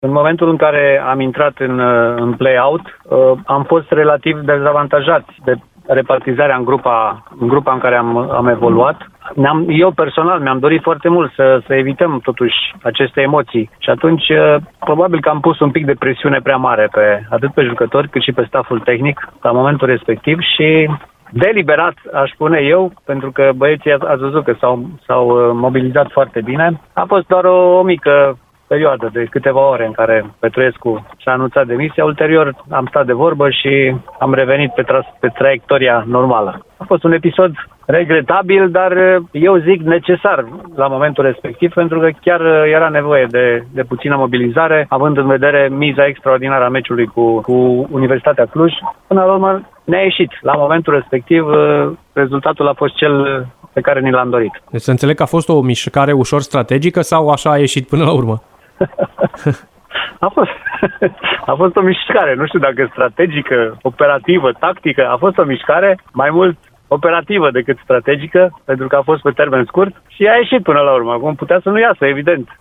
În momentul în care am intrat în play-out, am fost relativ dezavantajat de repartizarea în grupa în care am evoluat. Eu personal mi-am dorit foarte mult să evităm totuși aceste emoții și atunci probabil că am pus un pic de presiune prea mare atât pe jucători cât și pe stafful tehnic la momentul respectiv și deliberat, aș spune eu, pentru că băieții ați văzut că s-au mobilizat foarte bine. A fost doar o mică perioadă de câteva ore în care Petruescu și-a anunțat demisia. Ulterior am stat de vorbă și am revenit pe traiectoria normală. A fost un episod regretabil, dar eu zic necesar la momentul respectiv, pentru că chiar era nevoie de puțină mobilizare, având în vedere miza extraordinară a meciului cu Universitatea Cluj. Până la urmă ne-a ieșit. La momentul respectiv rezultatul a fost cel pe care ni l-am dorit. Deci să înțeleg că a fost o mișcare ușor strategică sau așa a ieșit până la urmă? A fost o mișcare, nu știu dacă strategică, operativă, tactică, a fost o mișcare mai mult operativă decât strategică, pentru că a fost pe termen scurt și a ieșit până la urmă. Acum putea să nu iasă, evident.